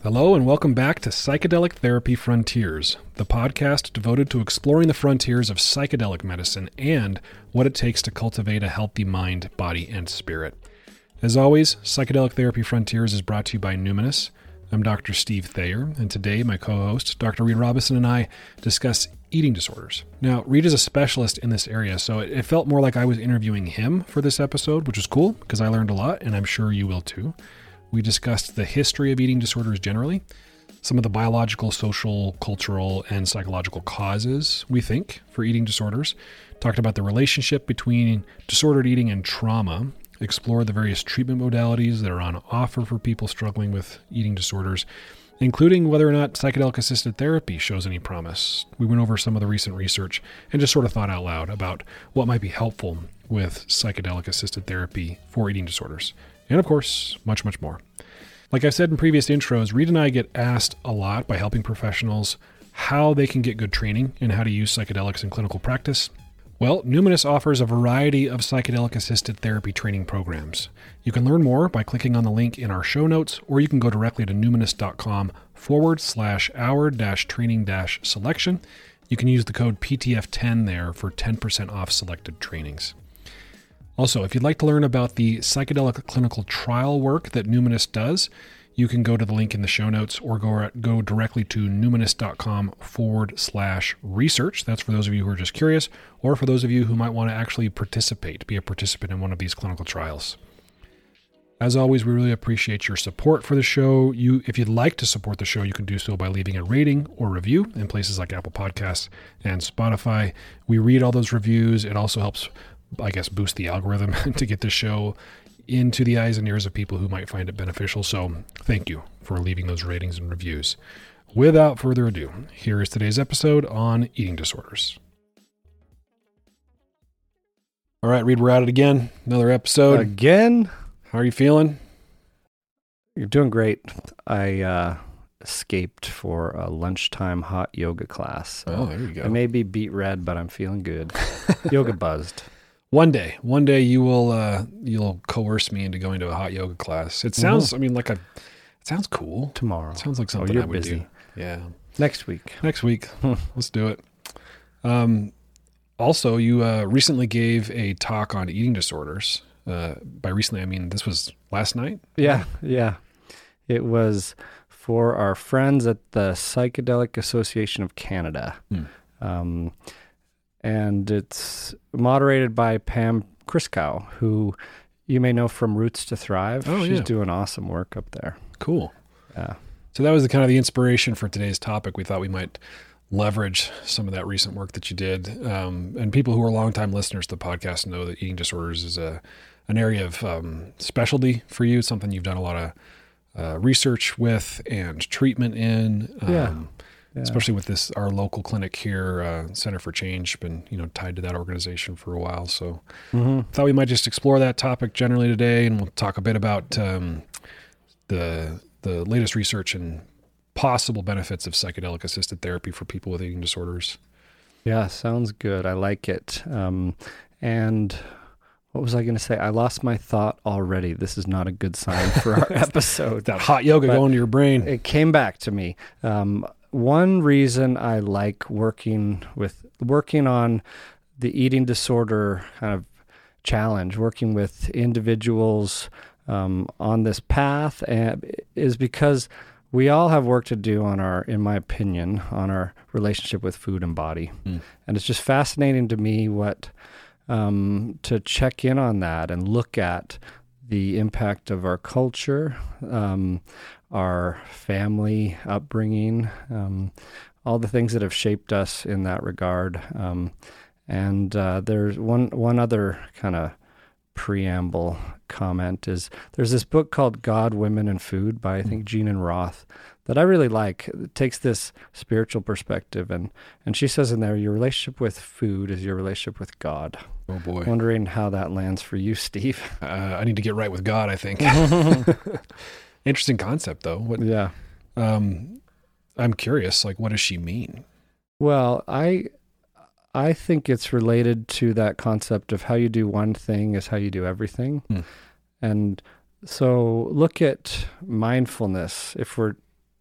Hello and welcome back to Psychedelic Therapy Frontiers, the podcast devoted to exploring the frontiers of psychedelic medicine and what it takes to cultivate a healthy mind, body, and spirit. As always, Psychedelic Therapy Frontiers is brought to you by Numinous. I'm Dr. Steve Thayer, and today my co-host, Dr. Reed Robison, and I discuss eating disorders. Now, Reed is a specialist in this area, so it felt more like I was interviewing him for this episode, which was cool because I learned a lot, and I'm sure you will too. We discussed the history of eating disorders generally, some of the biological, social, cultural, and psychological causes, we think, for eating disorders, talked about the relationship between disordered eating and trauma, explored the various treatment modalities that are on offer for people struggling with eating disorders, including whether or not psychedelic-assisted therapy shows any promise. We went over some of the recent research and just sort of thought out loud about what might be helpful with psychedelic-assisted therapy for eating disorders. And of course, much, much more. Like I said in previous intros, Reed and I get asked a lot by helping professionals how they can get good training in how to use psychedelics in clinical practice. Well, Numinous offers a variety of psychedelic-assisted therapy training programs. You can learn more by clicking on the link in our show notes, or you can go directly to numinous.com/hour-training-selection. You can use the code PTF10 there for 10% off selected trainings. Also, if you'd like to learn about the psychedelic clinical trial work that Numinous does, you can go to the link in the show notes or go directly to numinous.com/research. That's for those of you who are just curious, or for those of you who might want to actually be a participant in one of these clinical trials. As always, we really appreciate your support for the show. If you'd like to support the show, you can do so by leaving a rating or review in places like Apple Podcasts and Spotify. We read all those reviews. It also helps, I guess, boost the algorithm to get the show into the eyes and ears of people who might find it beneficial. So thank you for leaving those ratings and reviews. Without further ado, here is today's episode on eating disorders. All right, Reed, we're at it again. Another episode. Again? How are you feeling? You're doing great. I escaped for a lunchtime hot yoga class. So there you go. I may be beet red, but I'm feeling good. Yoga buzzed. One day you'll coerce me into going to a hot yoga class. It sounds, it sounds cool. Tomorrow. It sounds like something you're I would busy. do. Yeah. Next week. Let's do it. Also, you recently gave a talk on eating disorders. By recently, I mean this was last night? Yeah. It was for our friends at the Psychedelic Association of Canada. And it's moderated by Pam Kriskow, who you may know from Roots to Thrive. Oh, She's doing awesome work up there. Cool. Yeah. So that was the kind of the inspiration for today's topic. We thought we might leverage some of that recent work that you did. And people who are longtime listeners to the podcast know that eating disorders is an area of specialty for you, something you've done a lot of research with and treatment in. Yeah. Especially with this, our local clinic here, Center for Change, been tied to that organization for a while. So thought we might just explore that topic generally today, and we'll talk a bit about the latest research and possible benefits of psychedelic-assisted therapy for people with eating disorders. Yeah, sounds good. I like it. And what was I going to say? I lost my thought already. This is not a good sign for our episode. That hot yoga going to your brain. It came back to me. One reason I like working on the eating disorder kind of challenge, working with individuals on this path, is because we all have work to do in my opinion, on our relationship with food and body. And it's just fascinating to me to check in on that and look at the impact of our culture, our family upbringing, all the things that have shaped us in that regard. And there's one other kind of preamble comment is there's this book called God, Women, and Food by, I think, Gene and Roth that I really like. It takes this spiritual perspective, and she says in there, your relationship with food is your relationship with God. Oh, boy. Wondering how that lands for you, Steve. I need to get right with God, I think. Interesting concept, though. Yeah. I'm curious, what does she mean? Well, I think it's related to that concept of how you do one thing is how you do everything. And so look at mindfulness. If we're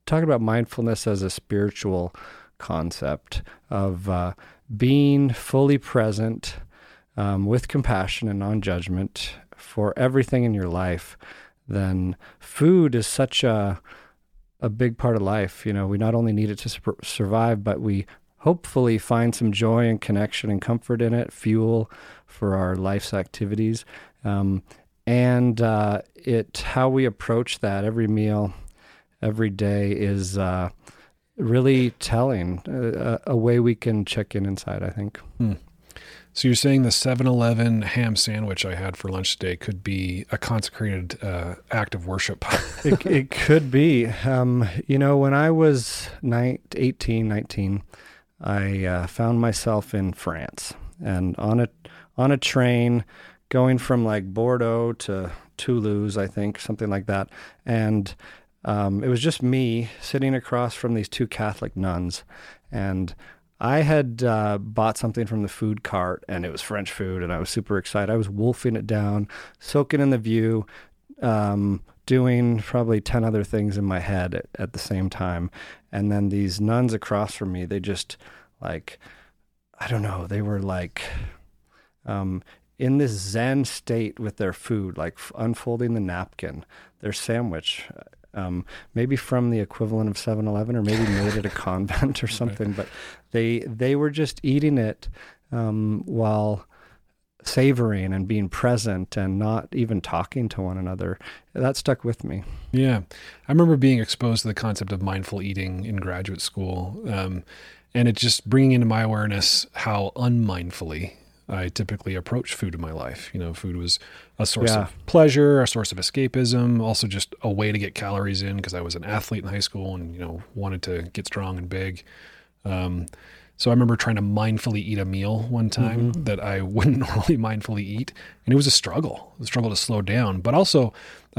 talking about mindfulness as a spiritual concept of being fully present with compassion and non-judgment for everything in your life, then food is such a big part of life. We not only need it to survive, but we hopefully find some joy and connection and comfort in it, fuel for our life's activities. And how we approach that every meal, every day is really telling, a way we can check in inside, I think. So you're saying the 7-Eleven ham sandwich I had for lunch today could be a consecrated act of worship. It could be. When I was 18, 19, I found myself in France, and on a train going from like Bordeaux to Toulouse, I think, something like that. And it was just me sitting across from these two Catholic nuns, and I had bought something from the food cart, and it was French food, and I was super excited. I was wolfing it down, soaking in the view, doing probably 10 other things in my head at the same time. And then these nuns across from me, they just like, I don't know, they were like in this Zen state with their food, like unfolding the napkin, their sandwich, maybe from the equivalent of 7-Eleven, or maybe made at a convent or something. But they were just eating it while savoring and being present and not even talking to one another. That stuck with me. Yeah. I remember being exposed to the concept of mindful eating in graduate school. And it just bringing into my awareness how unmindfully I typically approach food in my life. Food was a source of pleasure, a source of escapism, also just a way to get calories in because I was an athlete in high school and, wanted to get strong and big. So I remember trying to mindfully eat a meal one time that I wouldn't normally mindfully eat. And it was a struggle to slow down. But also,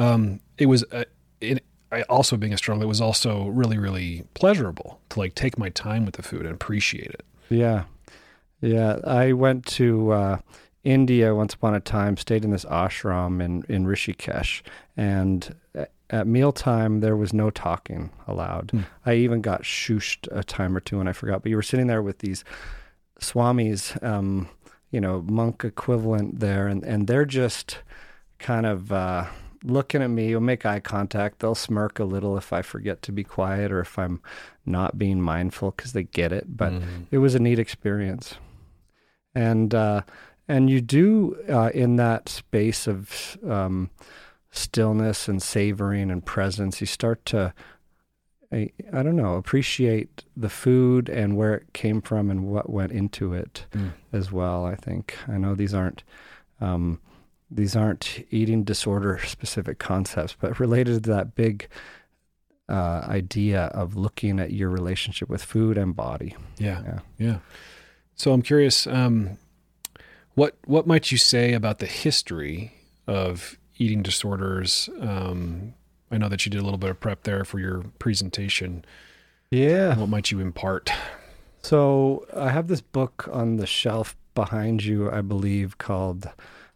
I also being a struggle, it was also really, really pleasurable to like take my time with the food and appreciate it. Yeah. Yeah. I went to India once upon a time, stayed in this ashram in Rishikesh, and at mealtime, there was no talking allowed. I even got shushed a time or two and I forgot, but you were sitting there with these swamis, monk equivalent there, and they're just kind of looking at me. You'll make eye contact. They'll smirk a little if I forget to be quiet or if I'm not being mindful because they get it. But it was a neat experience. And you do, in that space of stillness and savoring and presence, you start to, I don't know, appreciate the food and where it came from and what went into it as well, I think. I know these aren't eating disorder specific concepts, but related to that big idea of looking at your relationship with food and body. Yeah. So I'm curious, what might you say about the history of eating disorders? I know that you did a little bit of prep there for your presentation. Yeah. What might you impart? So I have this book on the shelf behind you, I believe, called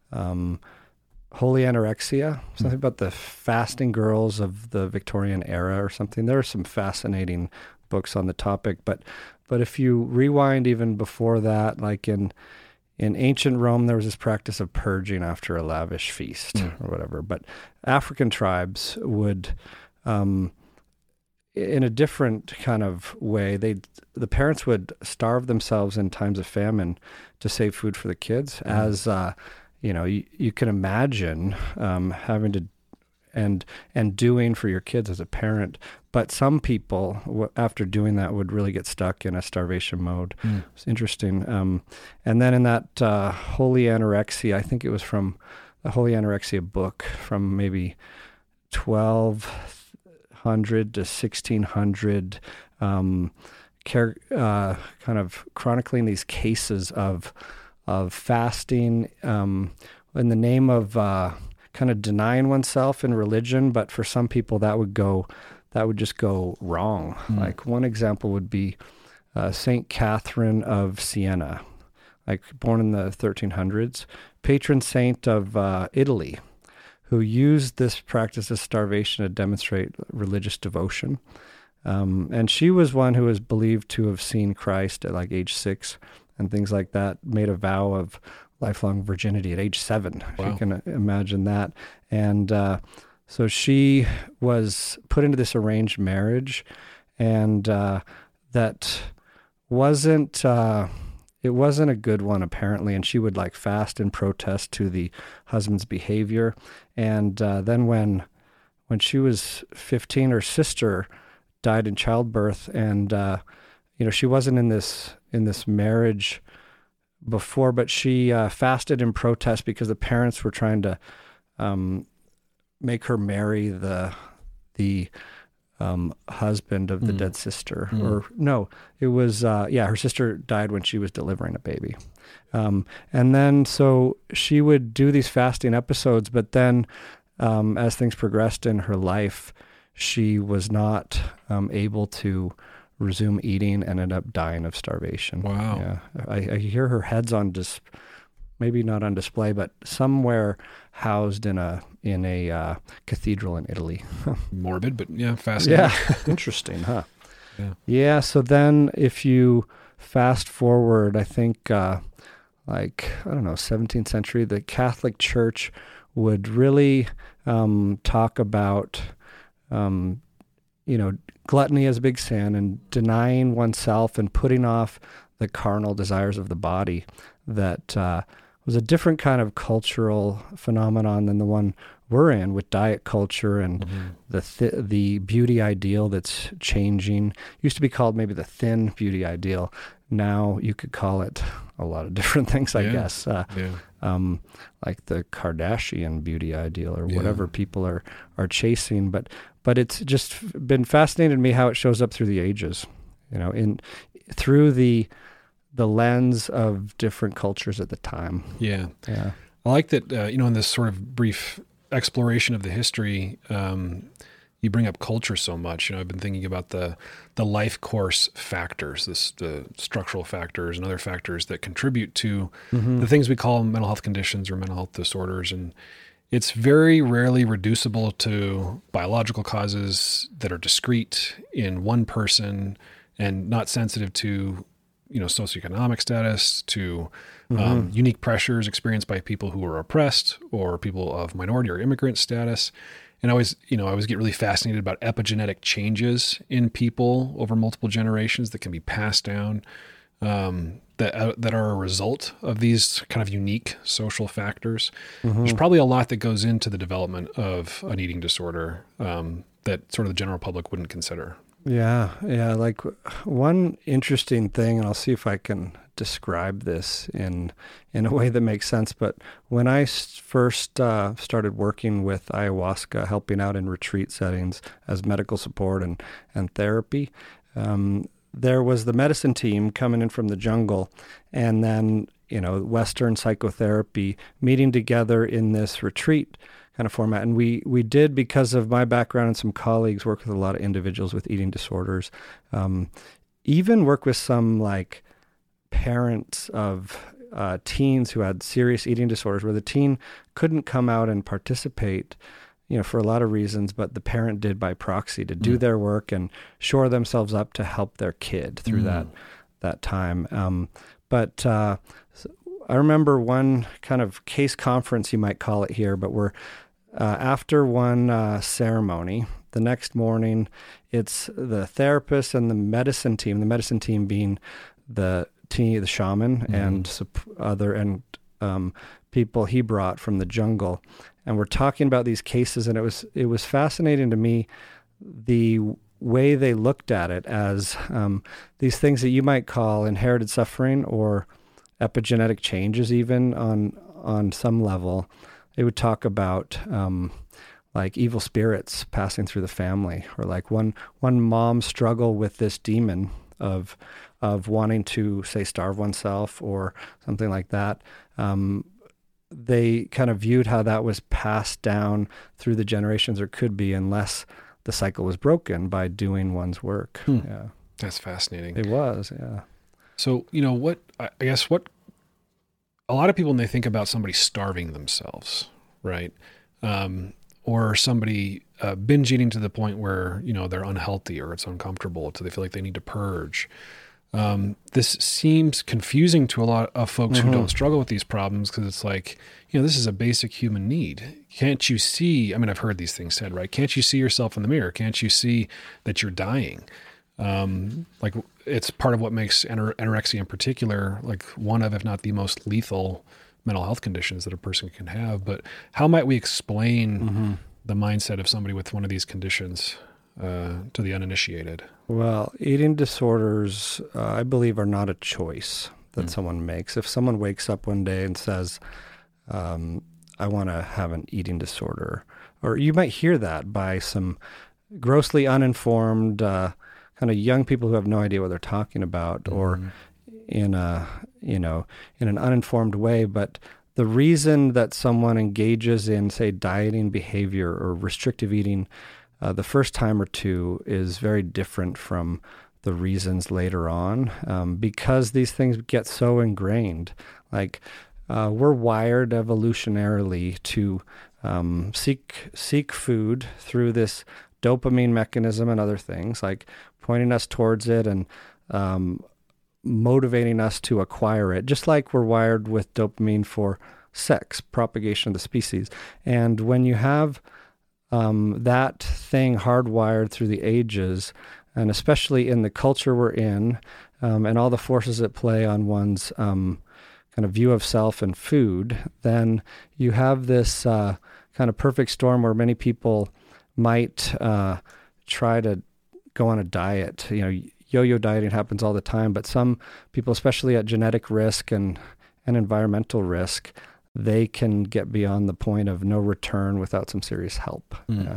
Holy Anorexia, something about the fasting girls of the Victorian era or something. There are some fascinating books on the topic, but if you rewind even before that, like in ancient Rome, there was this practice of purging after a lavish feast or whatever. But African tribes would, in a different kind of way, the parents would starve themselves in times of famine to save food for the kids. As you can imagine having to and doing for your kids as a parent. But some people, after doing that, would really get stuck in a starvation mode. It's interesting. And then in that Holy Anorexia, I think it was from the Holy Anorexia book from maybe 1200 to 1600, kind of chronicling these cases of fasting in the name of kind of denying oneself in religion, but for some people that would just go wrong. Like one example would be Saint Catherine of Siena, like born in the 1300s, patron saint of Italy, who used this practice of starvation to demonstrate religious devotion. And she was one who was believed to have seen Christ at like age 6 and things like that, made a vow of lifelong virginity at age 7. Wow. If you can imagine that. And so she was put into this arranged marriage, and that wasn't... it wasn't a good one, apparently, and she would like fast in protest to the husband's behavior. And then when she was 15, her sister died in childbirth, and she wasn't in this marriage before, but she fasted in protest because the parents were trying to make her marry the husband of the dead sister. Or no, it was her sister died when she was delivering a baby. And then so she would do these fasting episodes, but then as things progressed in her life, she was not able to resume eating and ended up dying of starvation. Wow. Yeah. I hear her head's on maybe not on display, but somewhere housed in a cathedral in Italy. Morbid, but yeah, fascinating. Yeah, interesting, huh? Yeah. So then, if you fast forward, I think 17th century, the Catholic Church would really talk about gluttony as a big sin and denying oneself and putting off the carnal desires of the body. That was a different kind of cultural phenomenon than the one we're in with diet culture and the beauty ideal that's changing. Used to be called maybe the thin beauty ideal. Now you could call it a lot of different things, I guess. Like the Kardashian beauty ideal or whatever people are chasing. But it's just been fascinating to me how it shows up through the ages, through the lens of different cultures at the time. Yeah. I like that, in this sort of brief exploration of the history, you bring up culture so much. I've been thinking about the life course factors, the structural factors and other factors that contribute to the things we call mental health conditions or mental health disorders. And it's very rarely reducible to biological causes that are discrete in one person and not sensitive to socioeconomic status, to unique pressures experienced by people who are oppressed or people of minority or immigrant status. And I always get really fascinated about epigenetic changes in people over multiple generations that can be passed down, that are a result of these kind of unique social factors. There's probably a lot that goes into the development of an eating disorder that sort of the general public wouldn't consider. Yeah. Like one interesting thing, and I'll see if I can describe this in a way that makes sense. But when I first started working with ayahuasca, helping out in retreat settings as medical support and therapy, there was the medicine team coming in from the jungle, and then Western psychotherapy meeting together in this retreat kind of format. And we did, because of my background and some colleagues, work with a lot of individuals with eating disorders, even work with some like parents of teens who had serious eating disorders where the teen couldn't come out and participate, for a lot of reasons, but the parent did by proxy to do their work and shore themselves up to help their kid through that time. But I remember one kind of case conference, you might call it here, but we're after one ceremony, the next morning, it's the therapist and the medicine team being the shaman and other people he brought from the jungle. And we're talking about these cases, and it was fascinating to me the way they looked at it as these things that you might call inherited suffering or epigenetic changes, even on some level. They would talk about like evil spirits passing through the family, or like one mom struggle with this demon of wanting to, say, starve oneself or something like that. They kind of viewed how that was passed down through the generations, or could be, unless the cycle was broken by doing one's work. Yeah, that's fascinating. It was, yeah. So, what a lot of people, when they think about somebody starving themselves, right? or somebody binge eating to the point where, they're unhealthy or it's uncomfortable, so they feel like they need to purge. This seems confusing to a lot of folks who don't struggle with these problems, because it's like, this is a basic human need. Can't you see? I mean, I've heard these things said, right? Can't you see yourself in the mirror? Can't you see that you're dying? Like, it's part of what makes anorexia in particular, like one of, if not the most lethal mental health conditions that a person can have. But how might we explain the mindset of somebody with one of these conditions to the uninitiated? Well, eating disorders, I believe, are not a choice that someone makes. If someone wakes up one day and says, I want to have an eating disorder, or you might hear that by some grossly uninformed kind of young people who have no idea what they're talking about, or in an uninformed way. But the reason that someone engages in, say, dieting behavior or restrictive eating the first time or two is very different from the reasons later on, because these things get so ingrained. Like, we're wired evolutionarily to seek food through this dopamine mechanism and other things, like pointing us towards it and motivating us to acquire it, just like we're wired with dopamine for sex, propagation of the species. And when you have that thing hardwired through the ages, and especially in the culture we're in, and all the forces at play on one's kind of view of self and food, then you have this kind of perfect storm where many people might try to go on a diet. Yo-yo dieting happens all the time, but some people, especially at genetic risk and environmental risk, they can get beyond the point of no return without some serious help.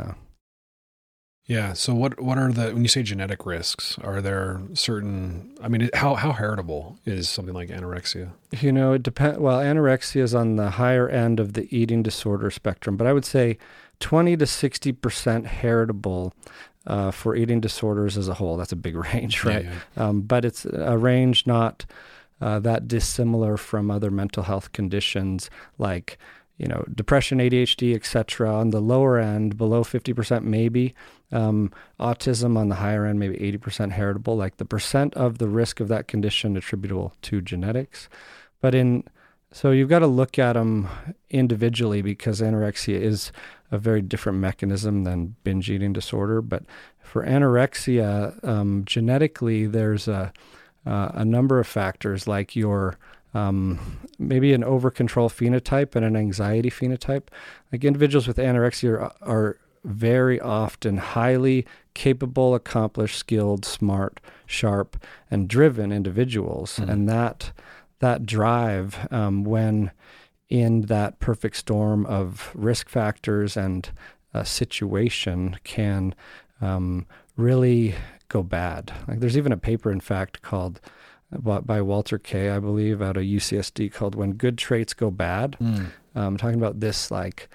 Yeah. So what are when you say genetic risks, are there certain, how heritable is something like anorexia? It depends. Well, anorexia is on the higher end of the eating disorder spectrum, but I would say 20 to 60% heritable for eating disorders as a whole. That's a big range, right? Yeah. But it's a range not that dissimilar from other mental health conditions like, depression, ADHD, etc. On the lower end, below 50% maybe. Autism on the higher end, maybe 80% heritable, like the percent of the risk of that condition attributable to genetics. So you've got to look at them individually, because anorexia is a very different mechanism than binge eating disorder. But for anorexia, genetically, there's a number of factors, like your maybe an over-control phenotype and an anxiety phenotype. Like, individuals with anorexia are very often highly capable, accomplished, skilled, smart, sharp, and driven individuals. And that drive, when in that perfect storm of risk factors and situation, can really go bad. Like, there's even a paper, in fact, called by Walter Kay, I believe, out of UCSD, called "When Good Traits Go Bad," talking about this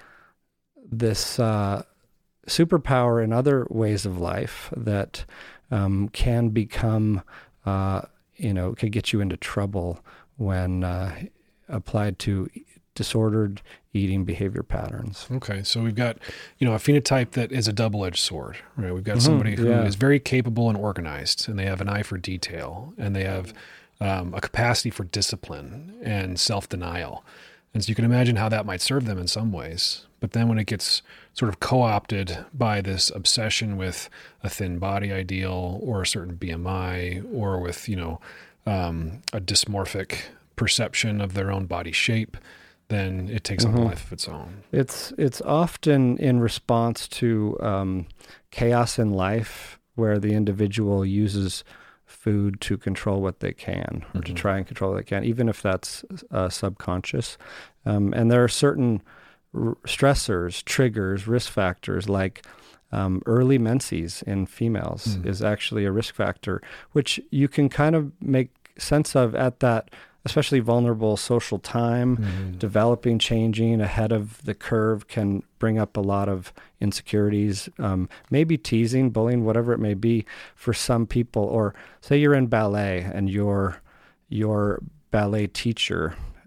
superpower in other ways of life that can become, could get you into trouble when applied to disordered eating behavior patterns. Okay, so we've got, a phenotype that is a double-edged sword, right? We've got somebody who is very capable and organized, and they have an eye for detail, and they have a capacity for discipline and self-denial. And so you can imagine how that might serve them in some ways. But then when it gets sort of co-opted by this obsession with a thin body ideal or a certain BMI, or with, a dysmorphic perception of their own body shape, then it takes on a life of its own. It's often in response to chaos in life, where the individual uses food to control what they can, or to try and control what they can, even if that's subconscious. And there are certain stressors, triggers, risk factors, like early menses in females is actually a risk factor, which you can kind of make sense of at that especially vulnerable social time. Developing, changing ahead of the curve can bring up a lot of insecurities, maybe teasing, bullying, whatever it may be for some people. Or say you're in ballet and your ballet teacher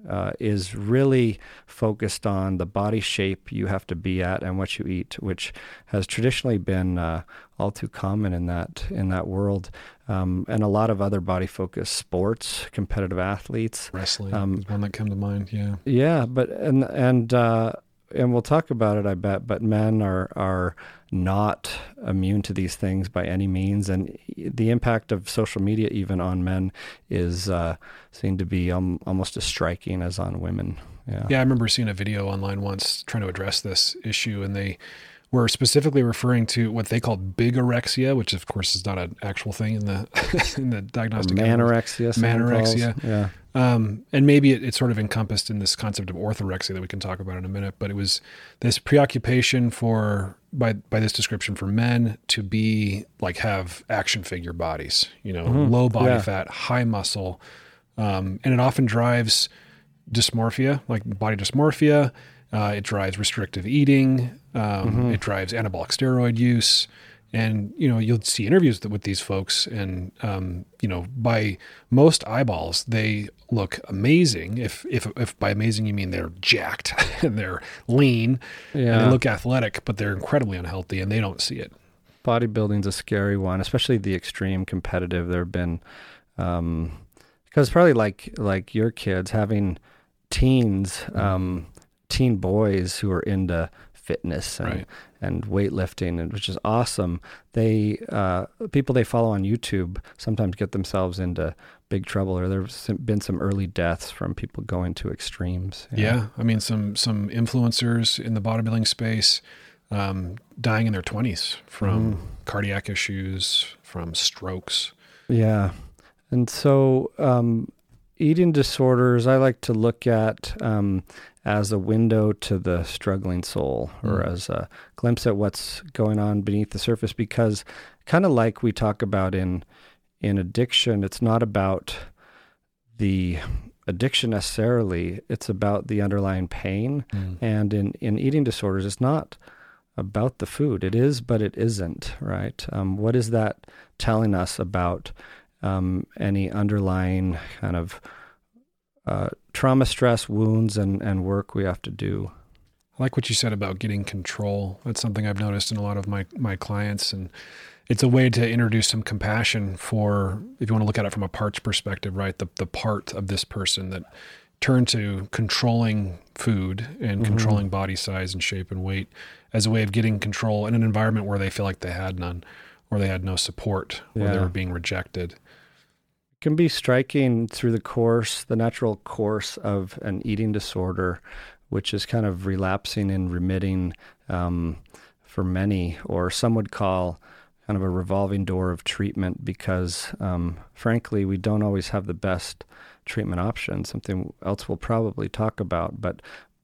is really focused on the body shape you have to be at and what you eat, which has traditionally been all too common in that world. And a lot of other body-focused sports, competitive athletes. Wrestling is one that come to mind, yeah. Yeah, but and we'll talk about it, I bet, but men are not immune to these things by any means, and the impact of social media even on men is seen to be almost as striking as on women. Yeah, I remember seeing a video online once trying to address this issue, and they were specifically referring to what they called bigorexia, which of course is not an actual thing in the in the diagnostic. Manorexia. Yeah. And maybe it's sort of encompassed in this concept of orthorexia that we can talk about in a minute, but it was this preoccupation by this description for men to be like have action figure bodies, low body fat, high muscle. And it often drives dysmorphia, like body dysmorphia. It drives restrictive eating. It drives anabolic steroid use. And, you'll see interviews with these folks and, by most eyeballs, they look amazing. If by amazing, you mean they're jacked and they're lean and they look athletic, but they're incredibly unhealthy and they don't see it. Bodybuilding's a scary one, especially the extreme competitive. There have been, because probably like your kids having teens, teen boys who are into fitness and weightlifting, and which is awesome. They people they follow on YouTube sometimes get themselves into big trouble, or there's been some early deaths from people going to extremes. Yeah, I mean some influencers in the bodybuilding space dying in their 20s from cardiac issues, from strokes. Yeah, and so eating disorders I like to look at as a window to the struggling soul, or as a glimpse at what's going on beneath the surface, because kind of like we talk about in addiction, it's not about the addiction necessarily, it's about the underlying pain. And in eating disorders, it's not about the food. It is, but it isn't, right? What is that telling us about any underlying kind of trauma, stress, wounds, and work we have to do? I like what you said about getting control. That's something I've noticed in a lot of my clients, and it's a way to introduce some compassion for, if you want to look at it from a parts perspective, right? The part of this person that turned to controlling food and controlling body size and shape and weight as a way of getting control in an environment where they feel like they had none, or they had no support, or they were being rejected. Can be striking through the natural course of an eating disorder, which is kind of relapsing and remitting for many, or some would call kind of a revolving door of treatment, because frankly, we don't always have the best treatment options, something else we'll probably talk about. But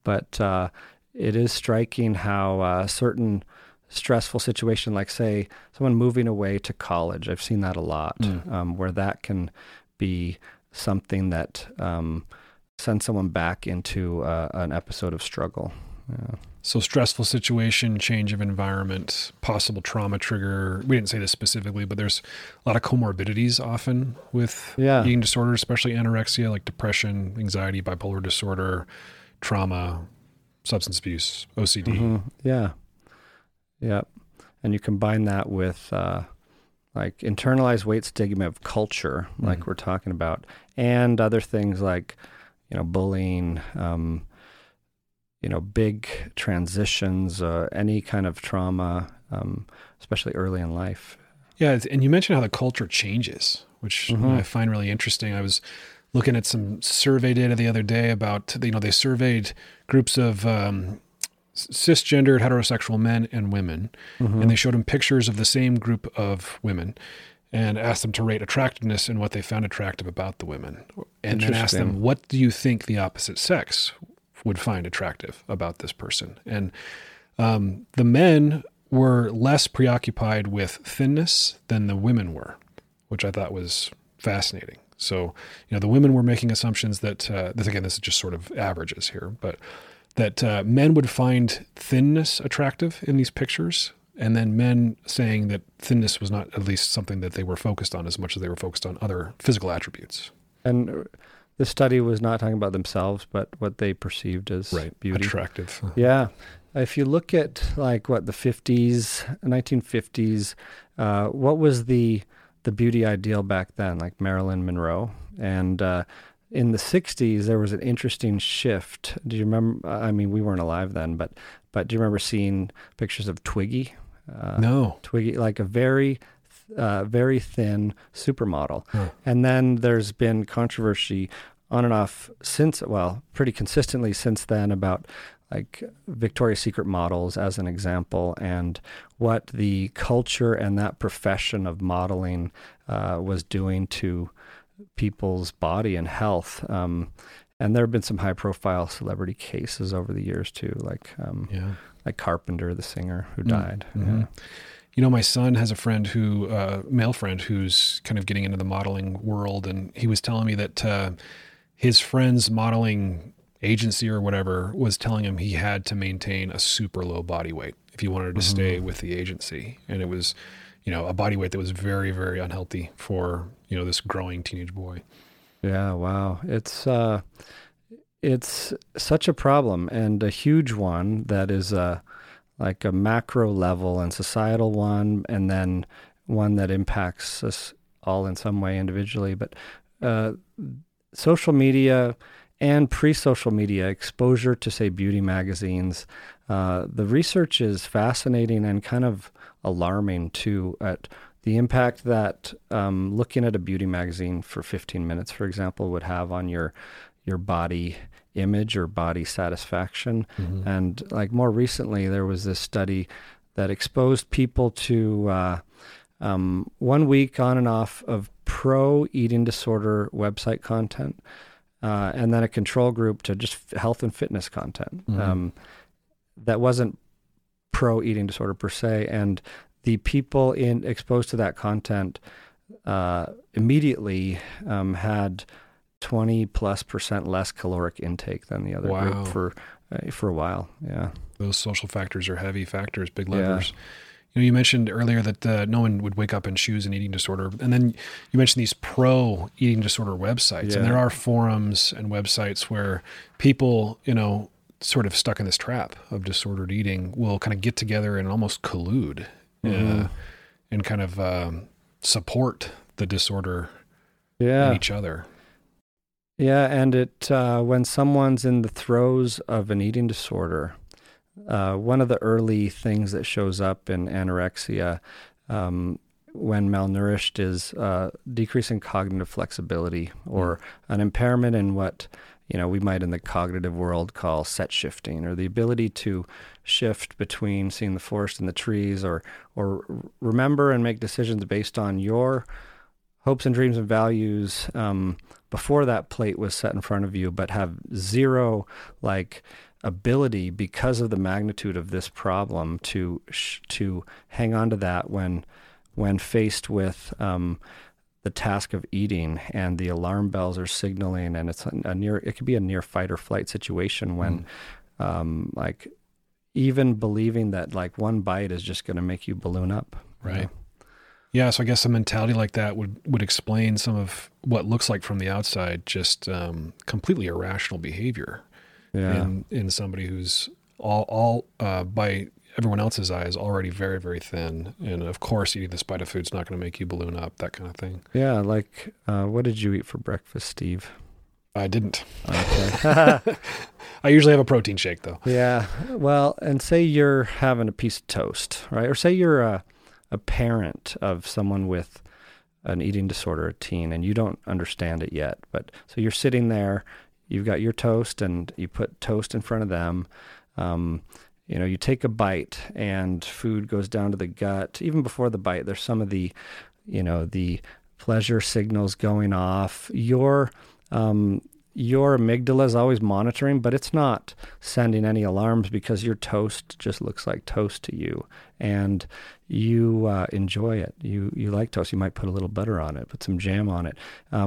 it is striking how a certain stressful situation, like say someone moving away to college, I've seen that a lot, where that can be something that sends someone back into an episode of struggle. Yeah. So stressful situation, change of environment, possible trauma trigger. We didn't say this specifically, but there's a lot of comorbidities often with eating disorders, especially anorexia, like depression, anxiety, bipolar disorder, trauma, substance abuse, OCD. Yeah. And you combine that with like internalized weight stigma of culture, like we're talking about, and other things like, bullying, big transitions, any kind of trauma, especially early in life. Yeah, and you mentioned how the culture changes, which I find really interesting. I was looking at some survey data the other day about, they surveyed groups of cisgendered heterosexual men and women, and they showed them pictures of the same group of women and asked them to rate attractiveness and what they found attractive about the women. And then asked them, what do you think the opposite sex would find attractive about this person? And the men were less preoccupied with thinness than the women were, which I thought was fascinating. So, the women were making assumptions that, this is just sort of averages here, but that men would find thinness attractive in these pictures, and then men saying that thinness was not at least something that they were focused on as much as they were focused on other physical attributes. And This study was not talking about themselves, but what they perceived as beauty. Attractive. Yeah. If you look at like the 50s, 1950s, what was the beauty ideal back then, like Marilyn Monroe? And in the 60s, there was an interesting shift. Do you remember? I mean, we weren't alive then, but do you remember seeing pictures of Twiggy? No. Twiggy, like a very thin supermodel. Huh. And then there's been controversy on and off since, pretty consistently since then about like Victoria's Secret models as an example, and what the culture and that profession of modeling was doing to people's body and health. And there have been some high-profile celebrity cases over the years too, like Carpenter, the singer, who died. Mm-hmm. Yeah. You know, my son has a friend male friend who's kind of getting into the modeling world, and he was telling me that his friend's modeling agency or whatever was telling him he had to maintain a super low body weight if he wanted to stay with the agency. And it was, a body weight that was very, very unhealthy for, this growing teenage boy. Yeah. Wow. It's such a problem, and a huge one that is like a macro level and societal one, and then one that impacts us all in some way individually. But social media and pre-social media exposure to, say, beauty magazines, the research is fascinating and kind of alarming too, at the impact that looking at a beauty magazine for 15 minutes, for example, would have on your body image or body satisfaction. Mm-hmm. And like more recently, there was this study that exposed people to 1 week on and off of pro eating disorder website content, and then a control group to just health and fitness content. Mm-hmm. That wasn't pro eating disorder per se. And the people exposed to that content immediately had 20+% less caloric intake than the other group for a while. Yeah. Those social factors are heavy factors, big levers. Yeah. You mentioned earlier that no one would wake up and choose an eating disorder. And then you mentioned these pro eating disorder websites. Yeah. And there are forums and websites where people, sort of stuck in this trap of disordered eating will kind of get together and almost collude and kind of support the disorder in each other. Yeah, and it when someone's in the throes of an eating disorder, one of the early things that shows up in anorexia when malnourished is decreasing cognitive flexibility, or an impairment in what we might in the cognitive world call set shifting, or the ability to shift between seeing the forest and the trees, or remember and make decisions based on your hopes and dreams and values before that plate was set in front of you, but have zero ability because of the magnitude of this problem to hang on to that when faced with the task of eating, and the alarm bells are signaling, and it's it could be a near fight or flight situation when even believing that one bite is just going to make you balloon up. Right. Yeah. So I guess a mentality like that would explain some of what looks like from the outside just completely irrational behavior in somebody who's all by everyone else's eyes already very, very thin. And of course, eating this bite of food's not going to make you balloon up, that kind of thing. Yeah. What did you eat for breakfast, Steve? I didn't. Okay. I usually have a protein shake though. Yeah. Well, and say you're having a piece of toast, right? Or say you're a parent of someone with an eating disorder, a teen, and you don't understand it yet. But so you're sitting there, you've got your toast, and you put toast in front of them. You take a bite, and food goes down to the gut. Even before the bite, there's some of the pleasure signals going off. Your amygdala is always monitoring, but it's not sending any alarms because your toast just looks like toast to you, and you enjoy it. You like toast. You might put a little butter on it, put some jam on it.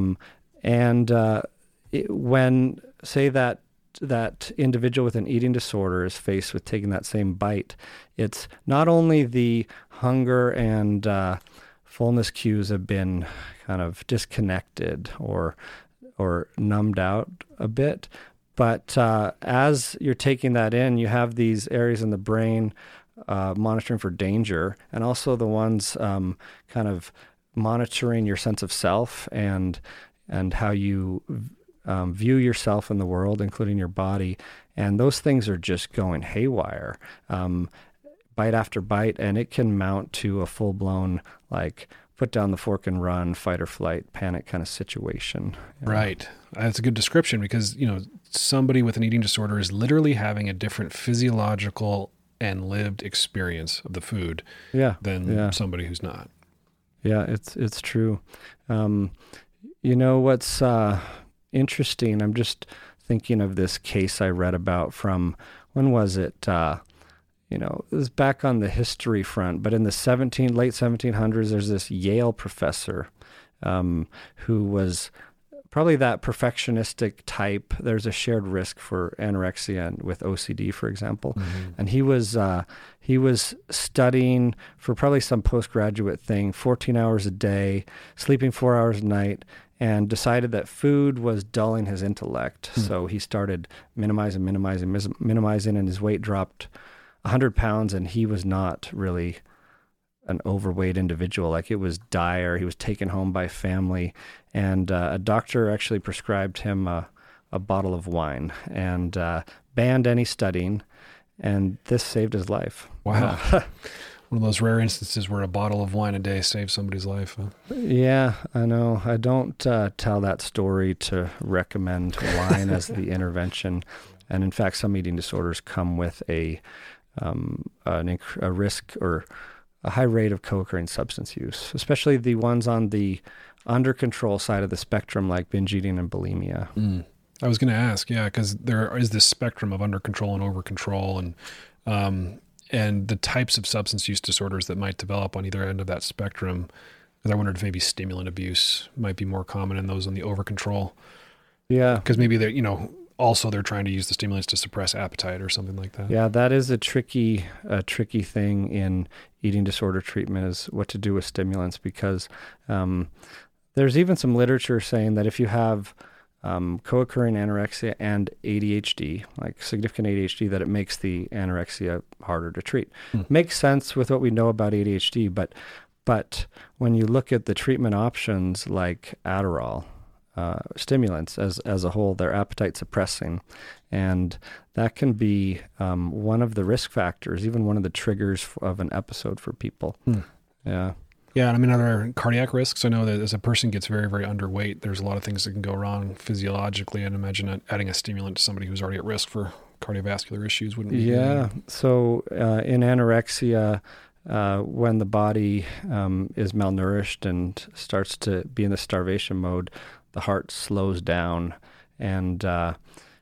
When, say, that individual with an eating disorder is faced with taking that same bite, it's not only the hunger and fullness cues have been kind of disconnected or or numbed out a bit. But as you're taking that in, you have these areas in the brain monitoring for danger, and also the ones kind of monitoring your sense of self and how you view yourself in the world, including your body. And those things are just going haywire, bite after bite, and it can mount to a full-blown, like, put down the fork and run, fight or flight, panic kind of situation. Right. That's a good description, because, somebody with an eating disorder is literally having a different physiological and lived experience of the food than somebody who's not. Yeah, it's true. What's interesting, I'm just thinking of this case I read about from, when was it? It was back on the history front, but in the late 1700s, there's this Yale professor who was probably that perfectionistic type. There's a shared risk for anorexia and with OCD, for example. Mm-hmm. And he was studying for probably some postgraduate thing, 14 hours a day, sleeping 4 hours a night, and decided that food was dulling his intellect. Mm-hmm. So he started minimizing, and his weight dropped 100 pounds, and he was not really an overweight individual. Like, it was dire. He was taken home by family, and a doctor actually prescribed him a bottle of wine and banned any studying, and this saved his life. Wow. One of those rare instances where a bottle of wine a day saves somebody's life. Huh? Yeah, I know. I don't tell that story to recommend wine as the intervention. And in fact, some eating disorders come with a risk or a high rate of co-occurring substance use, especially the ones on the under control side of the spectrum, like binge eating and bulimia. I was going to ask, because there is this spectrum of under control and over control, and the types of substance use disorders that might develop on either end of that spectrum. Because I wondered if maybe stimulant abuse might be more common in those on the over control. Yeah, because maybe they're also they're trying to use the stimulants to suppress appetite or something like that. Yeah, that is a tricky thing in eating disorder treatment, is what to do with stimulants, because there's even some literature saying that if you have co-occurring anorexia and ADHD, like significant ADHD, that it makes the anorexia harder to treat. Makes sense with what we know about ADHD, but when you look at the treatment options like Adderall, stimulants as a whole, they're appetite suppressing, and that can be one of the risk factors, even one of the triggers of an episode for people. Yeah, and I mean, are there cardiac risks? I know that as a person gets very, very underweight, there's a lot of things that can go wrong physiologically, and imagine adding a stimulant to somebody who's already at risk for cardiovascular issues wouldn't be good. Yeah, so in anorexia, when the body is malnourished and starts to be in the starvation mode, the heart slows down, and other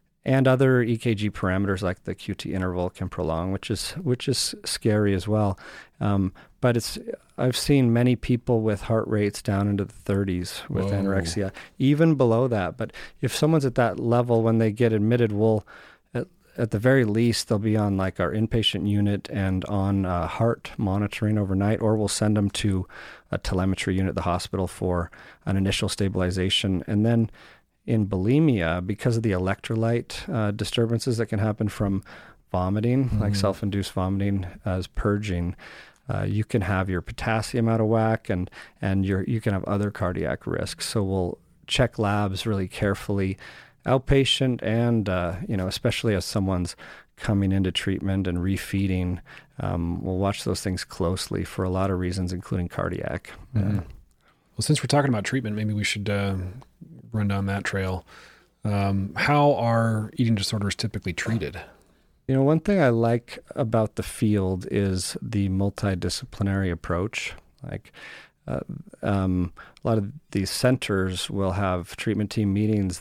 EKG parameters like the QT interval can prolong, which is scary as well. But I've seen many people with heart rates down into the 30s with anorexia, even below that. But if someone's at that level, when they get admitted, at the very least, they'll be on like our inpatient unit and on heart monitoring overnight, or we'll send them to a telemetry unit at the hospital for an initial stabilization. And then in bulimia, because of the electrolyte disturbances that can happen from vomiting, like self-induced vomiting as purging, you can have your potassium out of whack, and you can have other cardiac risks. So we'll check labs really carefully, outpatient, and especially as someone's coming into treatment and refeeding, we'll watch those things closely for a lot of reasons, including cardiac. Well, since we're talking about treatment, maybe we should run down that trail. How are eating disorders typically treated? One thing I like about the field is the multidisciplinary approach. Like a lot of these centers will have treatment team meetings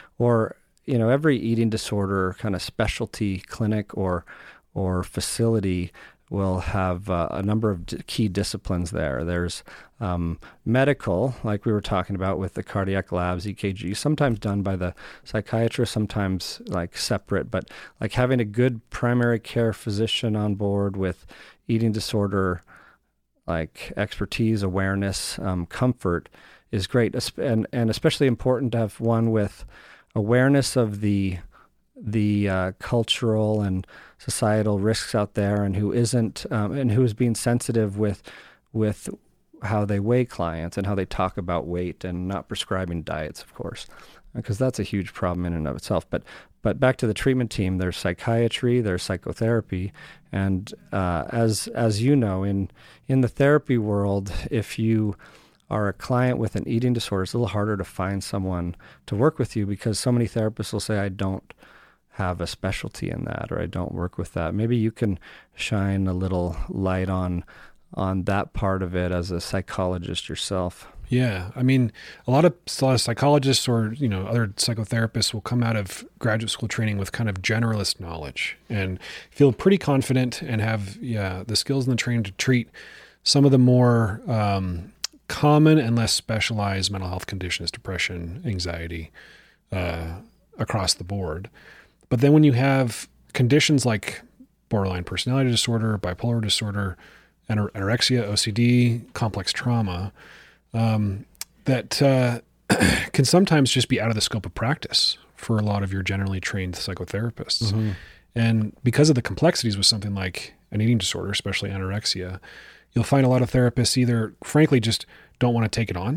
every eating disorder kind of specialty clinic or facility will have a number of key disciplines there. There's medical, like we were talking about with the cardiac labs, EKG, sometimes done by the psychiatrist, sometimes like separate, but like having a good primary care physician on board with eating disorder like expertise, awareness, comfort is great, and especially important to have one with awareness of the cultural and societal risks out there, and who isn't, and who is being sensitive with how they weigh clients and how they talk about weight, and not prescribing diets, of course, because that's a huge problem in and of itself. But back to the treatment team, there's psychiatry, there's psychotherapy, and as you know, in the therapy world, if you are a client with an eating disorder, it's a little harder to find someone to work with you, because so many therapists will say, I don't have a specialty in that, or I don't work with that. Maybe you can shine a little light on that part of it as a psychologist yourself. Yeah. I mean, a lot of psychologists or, other psychotherapists will come out of graduate school training with kind of generalist knowledge and feel pretty confident and have, the skills and the training to treat some of the more common and less specialized mental health conditions, depression, anxiety, across the board. But then when you have conditions like borderline personality disorder, bipolar disorder, anorexia, OCD, complex trauma, that can sometimes just be out of the scope of practice for a lot of your generally trained psychotherapists. Mm-hmm. And because of the complexities with something like an eating disorder, especially anorexia, you'll find a lot of therapists either, frankly, just don't want to take it on,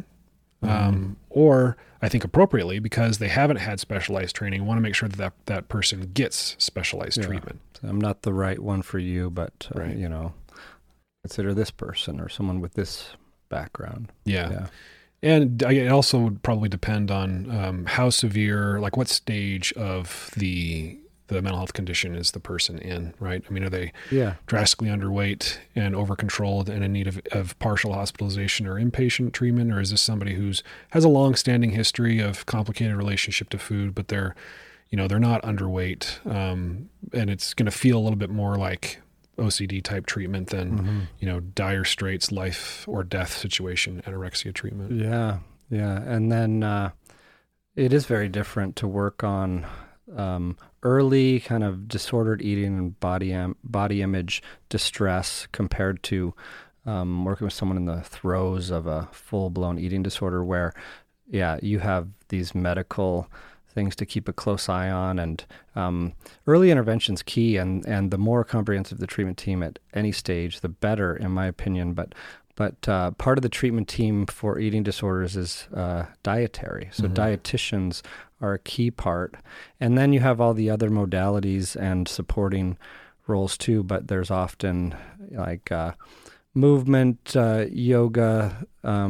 or I think appropriately, because they haven't had specialized training, want to make sure that person gets specialized treatment. So I'm not the right one for you, but, right. Consider this person or someone with this background. Yeah. And it also would probably depend on how severe, like what stage of the mental health condition is the person in, right? I mean, are they drastically underweight and over-controlled and in need of partial hospitalization or inpatient treatment? Or is this somebody has a long-standing history of complicated relationship to food, but they're not underweight, and it's going to feel a little bit more like OCD type treatment than, dire straits, life or death situation, anorexia treatment. Yeah. And then it is very different to work on early kind of disordered eating and body image distress compared to working with someone in the throes of a full-blown eating disorder where, you have these medical things to keep a close eye on, and early intervention's key, and the more comprehensive the treatment team at any stage, the better, in my opinion. But part of the treatment team for eating disorders is dietary. So dietitians are a key part. And then you have all the other modalities and supporting roles too, but there's often like movement, yoga,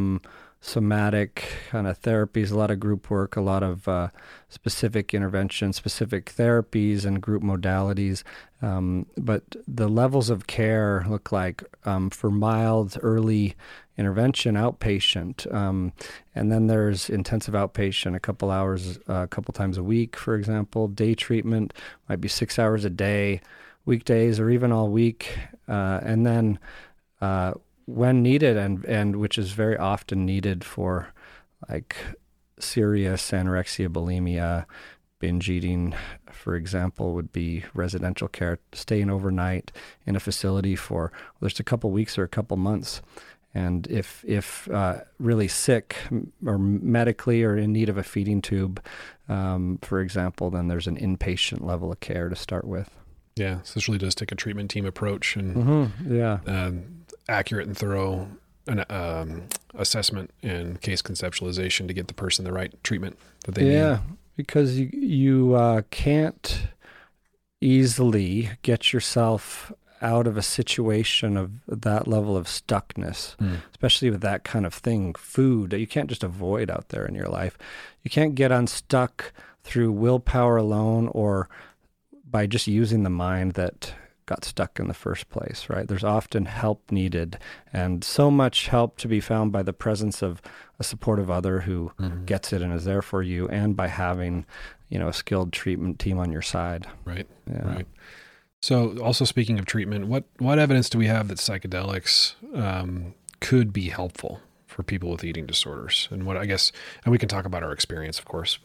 somatic kind of therapies, a lot of group work, a lot of specific interventions, specific therapies and group modalities. But the levels of care look like for mild early intervention, outpatient. And then there's intensive outpatient, a couple hours, a couple times a week, for example. Day treatment might be 6 hours a day, weekdays or even all week. And then when needed, and which is very often needed for like serious anorexia, bulimia, binge eating, for example, would be residential care, staying overnight in a facility for just a couple weeks or a couple months. And if really sick or medically or in need of a feeding tube, for example, then there's an inpatient level of care to start with. Yeah, so this really does take a treatment team approach and accurate and thorough assessment and case conceptualization to get the person the right treatment that they need. Yeah, because you can't easily get yourself out of a situation of that level of stuckness, especially with that kind of thing, food that you can't just avoid out there in your life. You can't get unstuck through willpower alone or by just using the mind that got stuck in the first place, right? There's often help needed, and so much help to be found by the presence of a supportive other who gets it and is there for you, and by having, a skilled treatment team on your side. Right. Yeah. Right. So also speaking of treatment, what evidence do we have that psychedelics could be helpful for people with eating disorders? And and we can talk about our experience, of course.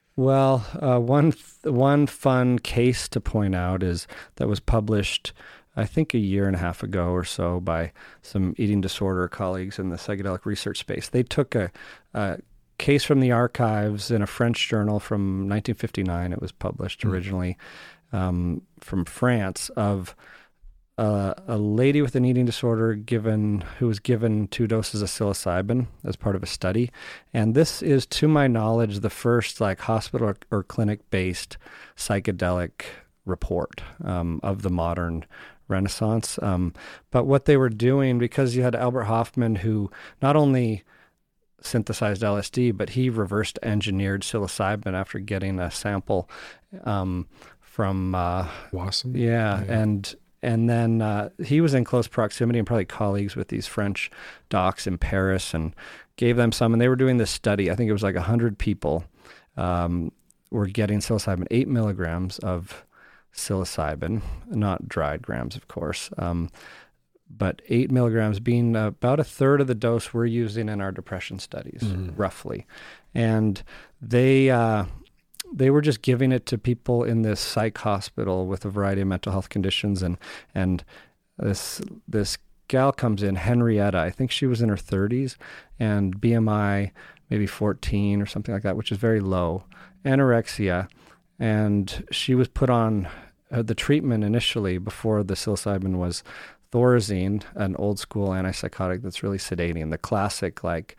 Well, one fun case to point out that was published I think a year and a half ago or so by some eating disorder colleagues in the psychedelic research space. They took a case from the archives in a French journal from 1959. It was published originally from France, of a lady with an eating disorder who was given 2 doses of psilocybin as part of a study. And this is, to my knowledge, the first like hospital or clinic-based psychedelic report of the modern Renaissance. But what they were doing, because you had Albert Hofmann, who not only synthesized LSD, but he reversed engineered psilocybin after getting a sample from Wasson. Yeah, and then he was in close proximity and probably colleagues with these French docs in Paris, and gave them some. And they were doing this study. I think it was like 100 people were getting psilocybin, 8 milligrams of psilocybin, not dried grams, of course, but 8 milligrams being about a third of the dose we're using in our depression studies, roughly. And they were just giving it to people in this psych hospital with a variety of mental health conditions. And this gal comes in, Henrietta, I think she was in her 30s, and BMI maybe 14 or something like that, which is very low, anorexia. And she was put on the treatment initially before the psilocybin was Thorazine, an old school antipsychotic that's really sedating, the classic, like,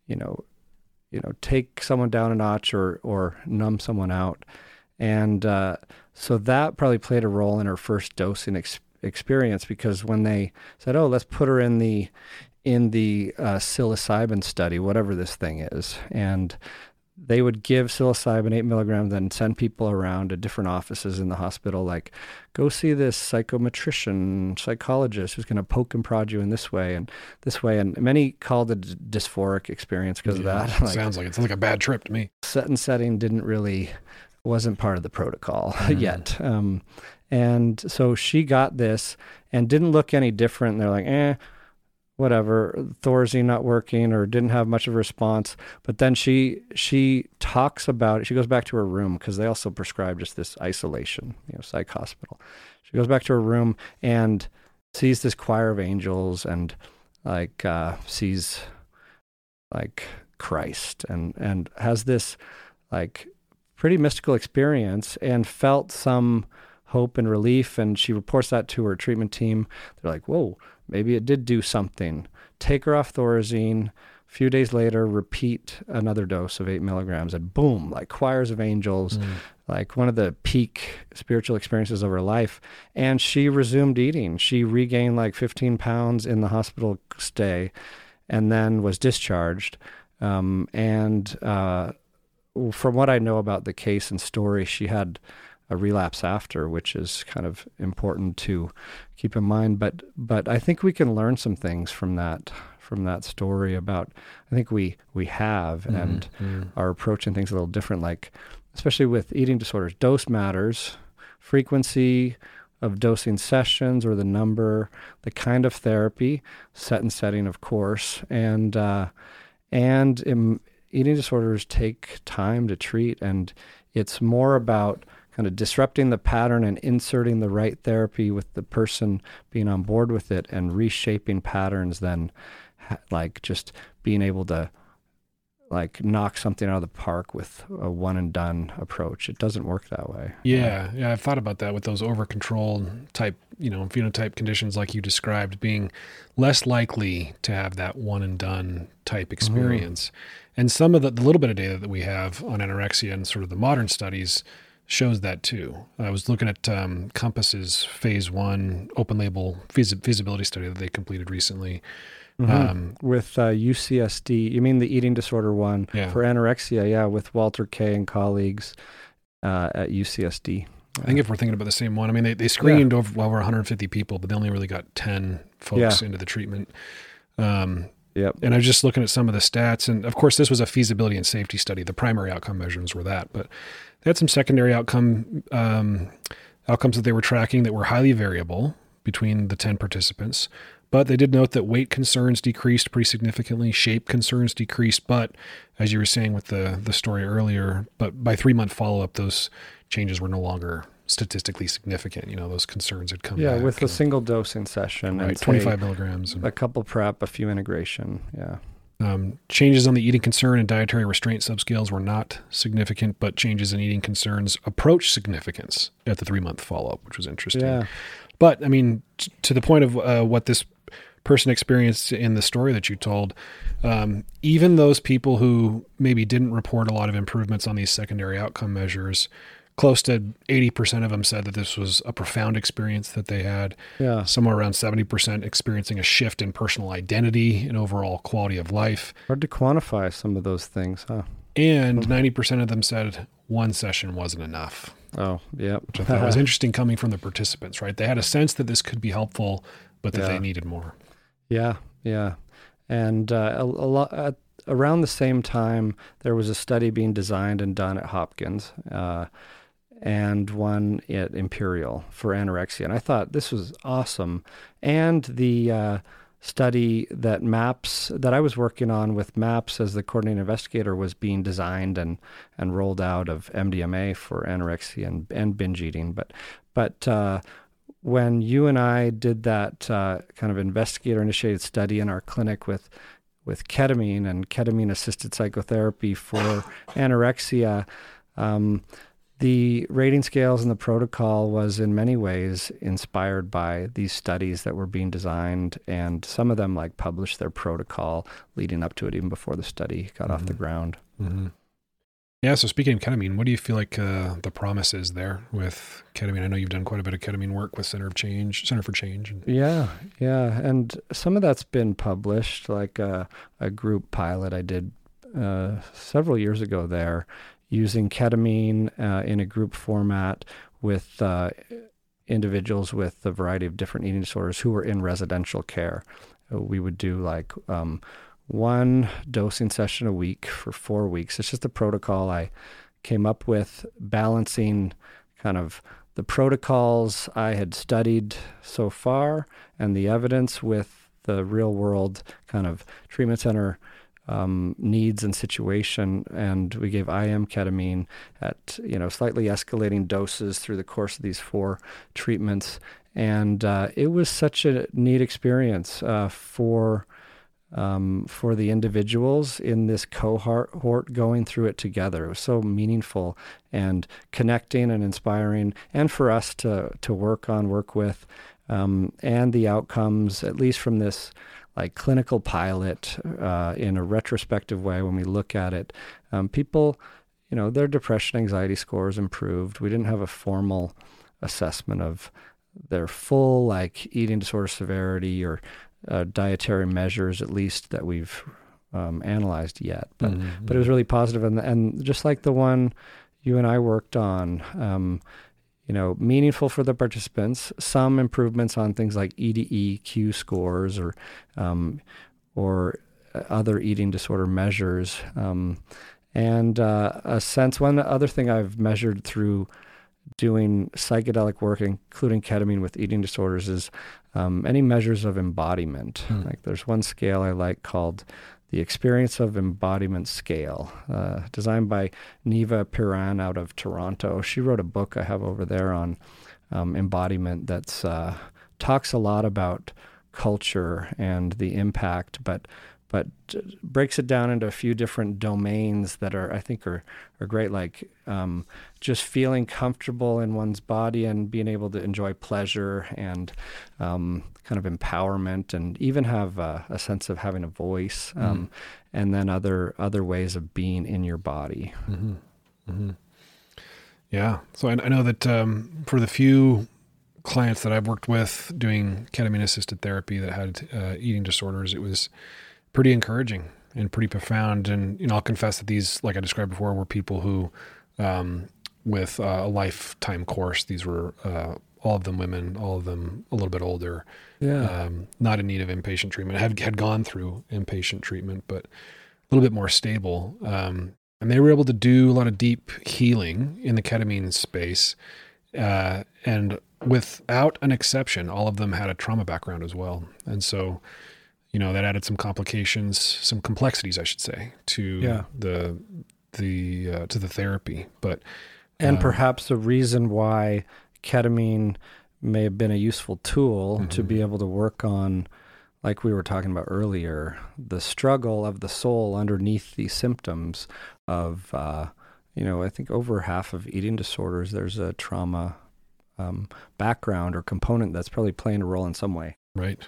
take someone down a notch or numb someone out. And so that probably played a role in her first dosing experience, because when they said, oh, let's put her in the psilocybin study, whatever this thing is, and they would give psilocybin 8 milligrams, then send people around to different offices in the hospital, like, go see this psychometrician, psychologist who's going to poke and prod you in this way and this way. And many called it a dysphoric experience because of that. Sounds like it's like a bad trip to me. Set and setting wasn't part of the protocol yet. And so she got this and didn't look any different. And they're like, whatever, Thorazine not working, or didn't have much of a response. But then she talks about it. She goes back to her room, because they also prescribe just this isolation, psych hospital. She goes back to her room and sees this choir of angels, and sees like Christ, and has this like pretty mystical experience, and felt some hope and relief. And she reports that to her treatment team. They're like, whoa, maybe it did do something. Take her off Thorazine. A few days later, repeat another dose of 8 milligrams, and boom, like choirs of angels, like one of the peak spiritual experiences of her life. And she resumed eating. She regained like 15 pounds in the hospital stay, and then was discharged. From what I know about the case and story, she had a relapse after, which is kind of important to keep in mind. But I think we can learn some things from that story about, I think we have, and are approaching things a little different, like, especially with eating disorders, dose matters, frequency of dosing sessions, or the number, the kind of therapy, set and setting, of course, and eating disorders take time to treat, and it's more about kind of disrupting the pattern and inserting the right therapy with the person being on board with it, and reshaping patterns than like just being able to like knock something out of the park with a one and done approach. It doesn't work that way. Yeah. I've thought about that with those over-controlled type, phenotype conditions like you described, being less likely to have that one and done type experience. And some of the little bit of data that we have on anorexia and sort of the modern studies shows that too. I was looking at Compass's phase 1 open label feasibility study that they completed recently. With UCSD, you mean the eating disorder one for anorexia? With Walter Kay and colleagues at UCSD. I think if we're thinking about the same one, I mean, they screened over 150 people, but they only really got 10 folks into the treatment. And I was just looking at some of the stats, and of course this was a feasibility and safety study. The primary outcome measures were that, but they had some secondary outcomes that they were tracking that were highly variable between the 10 participants. But they did note that weight concerns decreased pretty significantly, shape concerns decreased, but as you were saying with the story earlier, but by 3-month follow-up, those changes were no longer statistically significant. Those concerns had come Yeah, back. with a single dosing session. Right, And 25 milligrams. A couple prep, a few integration. Yeah. Changes on the eating concern and dietary restraint subscales were not significant, but changes in eating concerns approached significance at the 3-month follow-up, which was interesting. Yeah. But, to the point of what this person experienced in the story that you told, even those people who maybe didn't report a lot of improvements on these secondary outcome measures, close to 80% of them said that this was a profound experience that they had. Yeah. Somewhere around 70% experiencing a shift in personal identity and overall quality of life. Hard to quantify some of those things, huh? And 90% of them said one session wasn't enough. Oh, yeah. Which I thought was interesting coming from the participants, right? They had a sense that this could be helpful, but that they needed more. Yeah, yeah. And around the same time, there was a study being designed and done at Hopkins, and one at Imperial for anorexia. And I thought this was awesome. And the study that I was working on with MAPS as the coordinating investigator was being designed and rolled out of MDMA for anorexia and binge eating. But when you and I did that kind of investigator-initiated study in our clinic with ketamine and ketamine-assisted psychotherapy for anorexia, the rating scales and the protocol was in many ways inspired by these studies that were being designed, and some of them published their protocol leading up to it even before the study got off the ground. Mm-hmm. Yeah, so speaking of ketamine, what do you feel like the promise is there with ketamine? I know you've done quite a bit of ketamine work with Center for Change. Yeah, and some of that's been published, like a group pilot I did several years ago there, using ketamine in a group format with individuals with a variety of different eating disorders who were in residential care. We would do one dosing session a week for 4 weeks. It's just a protocol I came up with, balancing kind of the protocols I had studied so far and the evidence with the real world kind of treatment center needs and situation. And we gave IM ketamine at, slightly escalating doses through the course of these 4 treatments. And it was such a neat experience for the individuals in this cohort going through it together. It was so meaningful and connecting and inspiring, and for us to work with, and the outcomes, at least from this clinical pilot, in a retrospective way, when we look at it, people, their depression, anxiety scores improved. We didn't have a formal assessment of their full eating disorder severity or dietary measures, at least that we've analyzed yet. But it was really positive, and just like the one you and I worked on, meaningful for the participants. Some improvements on things like EDE-Q scores or other eating disorder measures, and a sense. One other thing I've measured through doing psychedelic work, including ketamine with eating disorders, is any measures of embodiment. There's one scale I like called the Experience of Embodiment Scale, designed by Neva Piran out of Toronto. She wrote a book I have over there on embodiment that's talks a lot about culture and the impact, but breaks it down into a few different domains that I think are great, just feeling comfortable in one's body and being able to enjoy pleasure and kind of empowerment, and even have a sense of having a voice, and then other ways of being in your body. Mm-hmm. Mm-hmm. Yeah. So I know that for the few clients that I've worked with doing ketamine-assisted therapy that had eating disorders, it was pretty encouraging and pretty profound. And, I'll confess that these, like I described before, were people who, with a lifetime course, these were all of them women, all of them a little bit older, not in need of inpatient treatment, had gone through inpatient treatment, but a little bit more stable. And they were able to do a lot of deep healing in the ketamine space. And without an exception, all of them had a trauma background as well. And so, that added some complications, some complexities, I should say, to the therapy. But And perhaps a reason why ketamine may have been a useful tool to be able to work on, like we were talking about earlier, the struggle of the soul underneath these symptoms of, I think over half of eating disorders, there's a trauma background or component that's probably playing a role in some way. Right.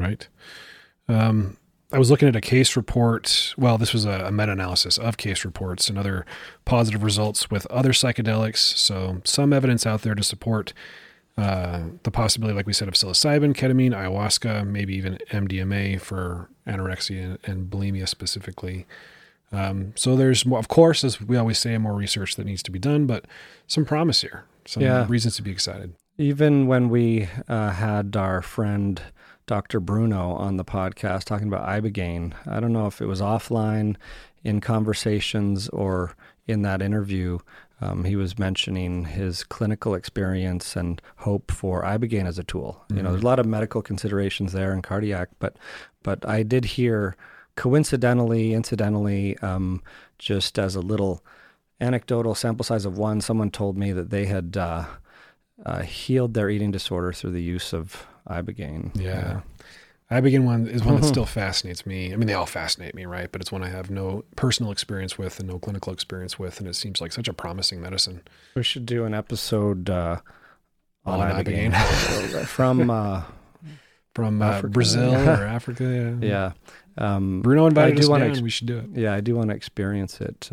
I was looking at a case report. Well, this was a meta-analysis of case reports and other positive results with other psychedelics. So some evidence out there to support the possibility, like we said, of psilocybin, ketamine, ayahuasca, maybe even MDMA for anorexia and bulimia specifically. So there's more, of course, as we always say, more research that needs to be done, but some promise here, some reasons to be excited. Even when we had our friend Dr. Bruno on the podcast talking about ibogaine, I don't know if it was offline in conversations or in that interview, he was mentioning his clinical experience and hope for ibogaine as a tool. Mm-hmm. There's a lot of medical considerations there and cardiac, but I did hear incidentally, just as a little anecdotal sample size of one, someone told me that they had healed their eating disorder through the use of ibogaine. Yeah. Ibogaine one is one that still fascinates me. I mean, they all fascinate me, right? But it's one I have no personal experience with and no clinical experience with, and it seems like such a promising medicine. We should do an episode on ibogaine from Africa. Brazil or Africa. Yeah. Bruno invited us down. We should do it. Yeah, I do want to experience it.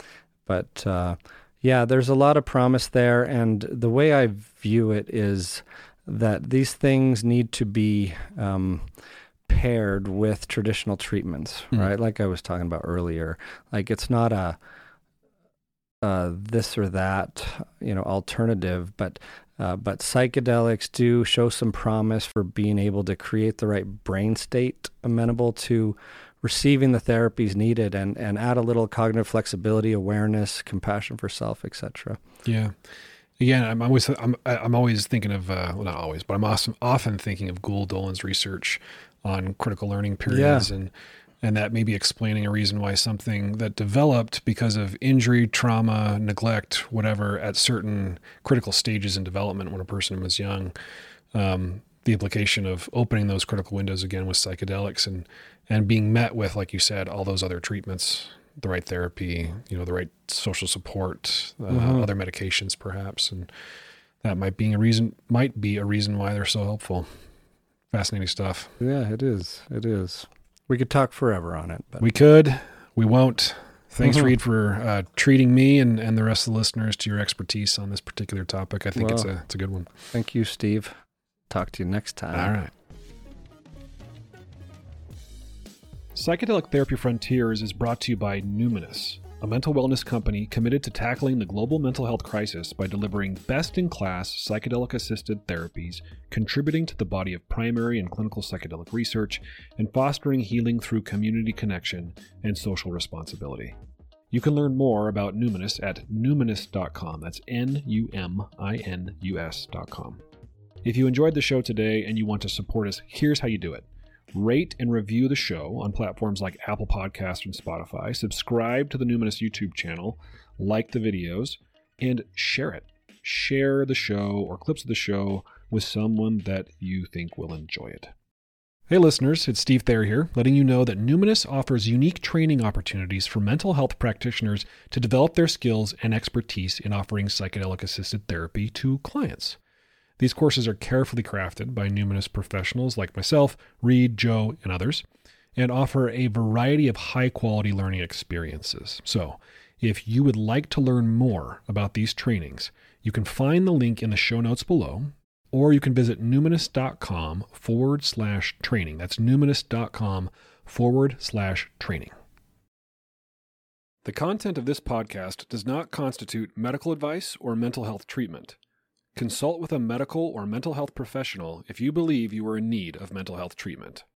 There's a lot of promise there, and the way I view it is that these things need to be paired with traditional treatments, right? Like I was talking about earlier. Like it's not a this or that, alternative, but psychedelics do show some promise for being able to create the right brain state amenable to receiving the therapies needed and add a little cognitive flexibility, awareness, compassion for self, etc. Yeah. Again, I'm always thinking of, not always, but I'm often thinking of Gould Dolan's research on critical learning periods and that may be explaining a reason why something that developed because of injury, trauma, neglect, whatever, at certain critical stages in development when a person was young, the implication of opening those critical windows again with psychedelics and being met with, like you said, all those other treatments, the right therapy, the right social support, other medications perhaps. And that might be a reason why they're so helpful. Fascinating stuff. Yeah, it is. We could talk forever on it. But we could. We won't. Thanks, Reed, for treating me and the rest of the listeners to your expertise on this particular topic. I think it's a good one. Thank you, Steve. Talk to you next time. All right. Psychedelic Therapy Frontiers is brought to you by Numinous, a mental wellness company committed to tackling the global mental health crisis by delivering best-in-class psychedelic-assisted therapies, contributing to the body of primary and clinical psychedelic research, and fostering healing through community connection and social responsibility. You can learn more about Numinous at numinous.com. That's Numinus.com. If you enjoyed the show today and you want to support us, here's how you do it. Rate and review the show on platforms like Apple Podcasts and Spotify. Subscribe to the Numinous YouTube channel, like the videos, and share it. Share the show or clips of the show with someone that you think will enjoy it. Hey listeners, it's Steve Thayer here, letting you know that Numinous offers unique training opportunities for mental health practitioners to develop their skills and expertise in offering psychedelic-assisted therapy to clients. These courses are carefully crafted by Numinous professionals like myself, Reed, Joe, and others, and offer a variety of high-quality learning experiences. So, if you would like to learn more about these trainings, you can find the link in the show notes below, or you can visit numinous.com/training. That's numinous.com/training. The content of this podcast does not constitute medical advice or mental health treatment. Consult with a medical or mental health professional if you believe you are in need of mental health treatment.